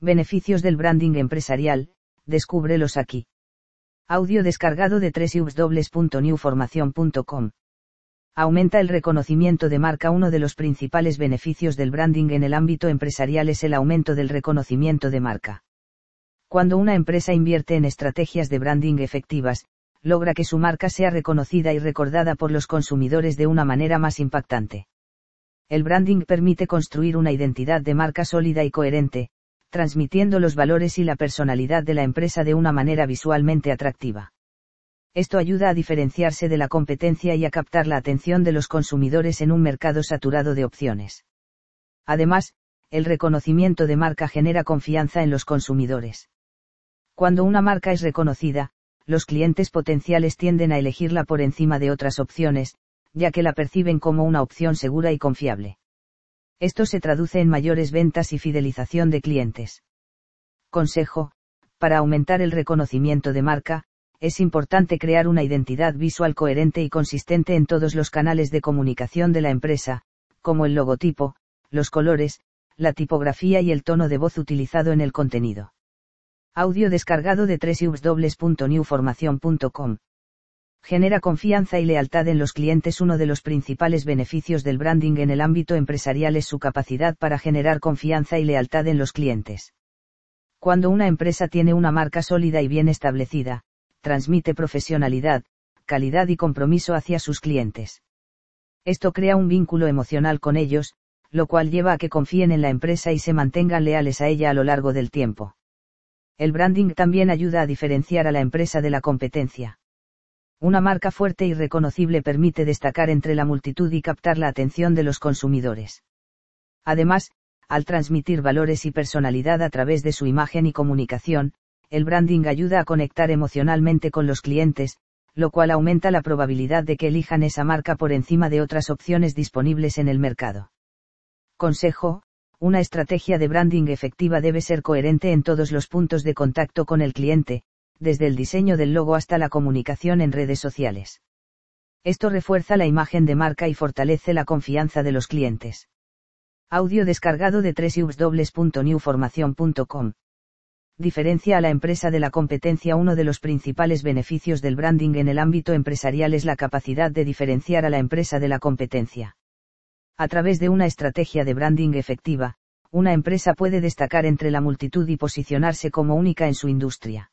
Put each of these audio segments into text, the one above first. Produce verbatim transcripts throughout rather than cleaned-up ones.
Beneficios del branding empresarial, descúbrelos aquí. Audio descargado de doble u doble u doble u punto new formación punto com. Aumenta el reconocimiento de marca. Uno de los principales beneficios del branding en el ámbito empresarial es el aumento del reconocimiento de marca. Cuando una empresa invierte en estrategias de branding efectivas, logra que su marca sea reconocida y recordada por los consumidores de una manera más impactante. El branding permite construir una identidad de marca sólida y coherente, transmitiendo los valores y la personalidad de la empresa de una manera visualmente atractiva. Esto ayuda a diferenciarse de la competencia y a captar la atención de los consumidores en un mercado saturado de opciones. Además, el reconocimiento de marca genera confianza en los consumidores. Cuando una marca es reconocida, los clientes potenciales tienden a elegirla por encima de otras opciones, ya que la perciben como una opción segura y confiable. Esto se traduce en mayores ventas y fidelización de clientes. Consejo: para aumentar el reconocimiento de marca, es importante crear una identidad visual coherente y consistente en todos los canales de comunicación de la empresa, como el logotipo, los colores, la tipografía y el tono de voz utilizado en el contenido. Audio descargado de doble u doble u doble u punto new formación punto com. Genera confianza y lealtad en los clientes. Uno de los principales beneficios del branding en el ámbito empresarial es su capacidad para generar confianza y lealtad en los clientes. Cuando una empresa tiene una marca sólida y bien establecida, transmite profesionalidad, calidad y compromiso hacia sus clientes. Esto crea un vínculo emocional con ellos, lo cual lleva a que confíen en la empresa y se mantengan leales a ella a lo largo del tiempo. El branding también ayuda a diferenciar a la empresa de la competencia. Una marca fuerte y reconocible permite destacar entre la multitud y captar la atención de los consumidores. Además, al transmitir valores y personalidad a través de su imagen y comunicación, el branding ayuda a conectar emocionalmente con los clientes, lo cual aumenta la probabilidad de que elijan esa marca por encima de otras opciones disponibles en el mercado. Consejo: una estrategia de branding efectiva debe ser coherente en todos los puntos de contacto con el cliente, desde el diseño del logo hasta la comunicación en redes sociales. Esto refuerza la imagen de marca y fortalece la confianza de los clientes. Audio descargado de doble u doble u doble u punto new formación punto com. Diferencia a la empresa de la competencia. Uno de los principales beneficios del branding en el ámbito empresarial es la capacidad de diferenciar a la empresa de la competencia. A través de una estrategia de branding efectiva, una empresa puede destacar entre la multitud y posicionarse como única en su industria.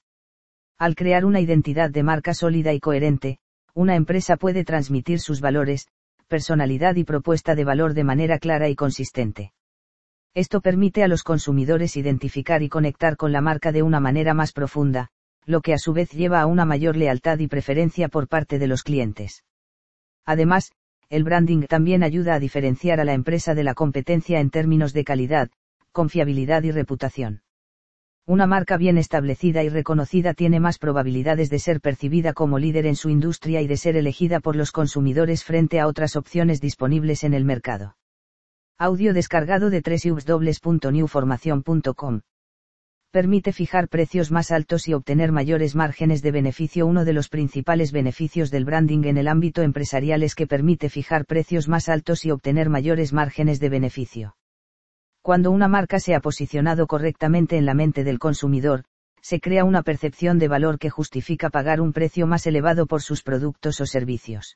Al crear una identidad de marca sólida y coherente, una empresa puede transmitir sus valores, personalidad y propuesta de valor de manera clara y consistente. Esto permite a los consumidores identificar y conectar con la marca de una manera más profunda, lo que a su vez lleva a una mayor lealtad y preferencia por parte de los clientes. Además, el branding también ayuda a diferenciar a la empresa de la competencia en términos de calidad, confiabilidad y reputación. Una marca bien establecida y reconocida tiene más probabilidades de ser percibida como líder en su industria y de ser elegida por los consumidores frente a otras opciones disponibles en el mercado. Audio descargado de doble u doble u doble u punto new formación punto com. Permite fijar precios más altos y obtener mayores márgenes de beneficio. Uno de los principales beneficios del branding en el ámbito empresarial es que permite fijar precios más altos y obtener mayores márgenes de beneficio. Cuando una marca se ha posicionado correctamente en la mente del consumidor, se crea una percepción de valor que justifica pagar un precio más elevado por sus productos o servicios.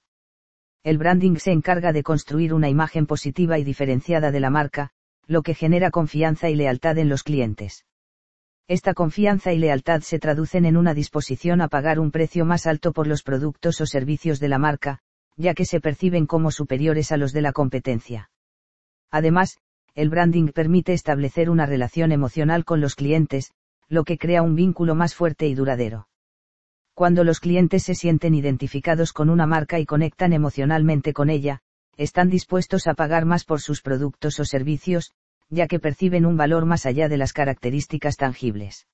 El branding se encarga de construir una imagen positiva y diferenciada de la marca, lo que genera confianza y lealtad en los clientes. Esta confianza y lealtad se traducen en una disposición a pagar un precio más alto por los productos o servicios de la marca, ya que se perciben como superiores a los de la competencia. Además, el branding permite establecer una relación emocional con los clientes, lo que crea un vínculo más fuerte y duradero. Cuando los clientes se sienten identificados con una marca y conectan emocionalmente con ella, están dispuestos a pagar más por sus productos o servicios, ya que perciben un valor más allá de las características tangibles.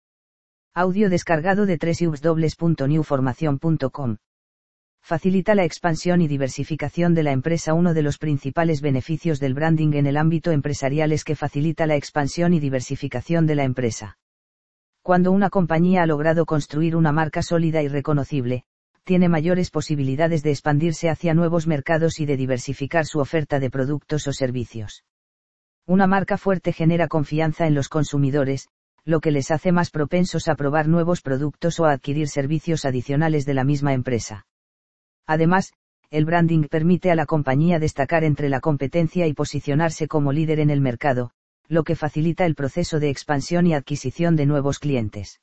Audio descargado de doble u doble u doble u punto new formación punto com. Facilita la expansión y diversificación de la empresa. Uno de los principales beneficios del branding en el ámbito empresarial es que facilita la expansión y diversificación de la empresa. Cuando una compañía ha logrado construir una marca sólida y reconocible, tiene mayores posibilidades de expandirse hacia nuevos mercados y de diversificar su oferta de productos o servicios. Una marca fuerte genera confianza en los consumidores, lo que les hace más propensos a probar nuevos productos o a adquirir servicios adicionales de la misma empresa. Además, el branding permite a la compañía destacar entre la competencia y posicionarse como líder en el mercado, lo que facilita el proceso de expansión y adquisición de nuevos clientes.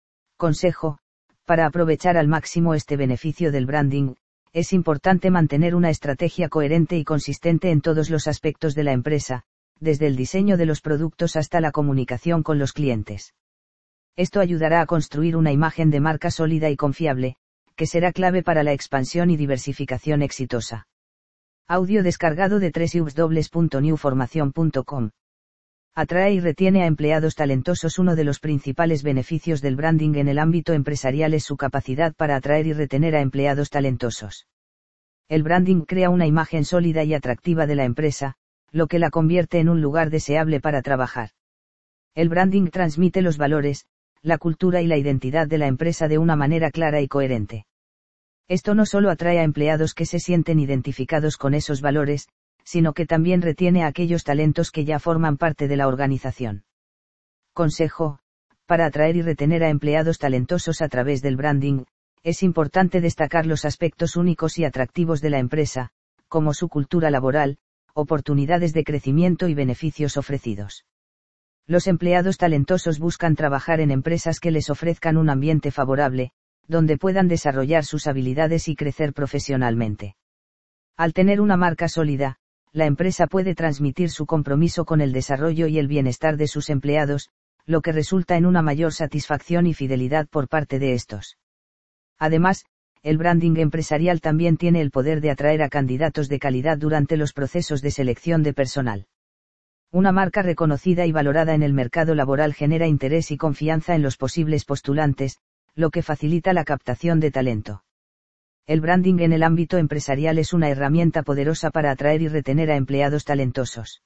Consejo: para aprovechar al máximo este beneficio del branding, es importante mantener una estrategia coherente y consistente en todos los aspectos de la empresa, desde el diseño de los productos hasta la comunicación con los clientes. Esto ayudará a construir una imagen de marca sólida y confiable, que será clave para la expansión y diversificación exitosa. Audio descargado de doble u doble u doble u punto new formación punto com. Atrae y retiene a empleados talentosos. Uno de los principales beneficios del branding en el ámbito empresarial es su capacidad para atraer y retener a empleados talentosos. El branding crea una imagen sólida y atractiva de la empresa, lo que la convierte en un lugar deseable para trabajar. El branding transmite los valores, la cultura y la identidad de la empresa de una manera clara y coherente. Esto no solo atrae a empleados que se sienten identificados con esos valores, sino que también retiene a aquellos talentos que ya forman parte de la organización. Consejo: para atraer y retener a empleados talentosos a través del branding, es importante destacar los aspectos únicos y atractivos de la empresa, como su cultura laboral, oportunidades de crecimiento y beneficios ofrecidos. Los empleados talentosos buscan trabajar en empresas que les ofrezcan un ambiente favorable, donde puedan desarrollar sus habilidades y crecer profesionalmente. Al tener una marca sólida, la empresa puede transmitir su compromiso con el desarrollo y el bienestar de sus empleados, lo que resulta en una mayor satisfacción y fidelidad por parte de estos. Además, el branding empresarial también tiene el poder de atraer a candidatos de calidad durante los procesos de selección de personal. Una marca reconocida y valorada en el mercado laboral genera interés y confianza en los posibles postulantes, lo que facilita la captación de talento. El branding en el ámbito empresarial es una herramienta poderosa para atraer y retener a empleados talentosos.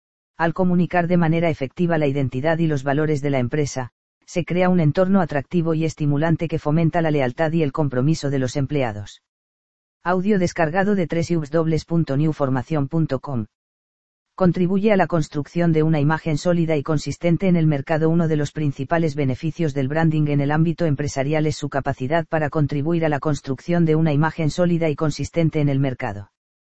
Al comunicar de manera efectiva la identidad y los valores de la empresa, se crea un entorno atractivo y estimulante que fomenta la lealtad y el compromiso de los empleados. Audio descargado de doble u doble u doble u punto new formación punto com. Contribuye a la construcción de una imagen sólida y consistente en el mercado. Uno de los principales beneficios del branding en el ámbito empresarial es su capacidad para contribuir a la construcción de una imagen sólida y consistente en el mercado.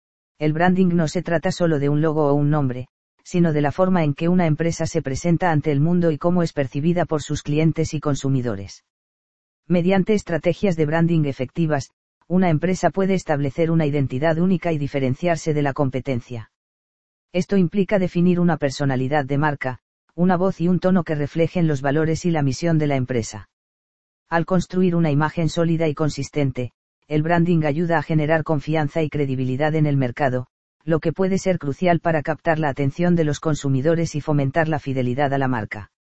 El branding no se trata solo de un logo o un nombre, sino de la forma en que una empresa se presenta ante el mundo y cómo es percibida por sus clientes y consumidores. Mediante estrategias de branding efectivas, una empresa puede establecer una identidad única y diferenciarse de la competencia. Esto implica definir una personalidad de marca, una voz y un tono que reflejen los valores y la misión de la empresa. Al construir una imagen sólida y consistente, el branding ayuda a generar confianza y credibilidad en el mercado, lo que puede ser crucial para captar la atención de los consumidores y fomentar la fidelidad a la marca.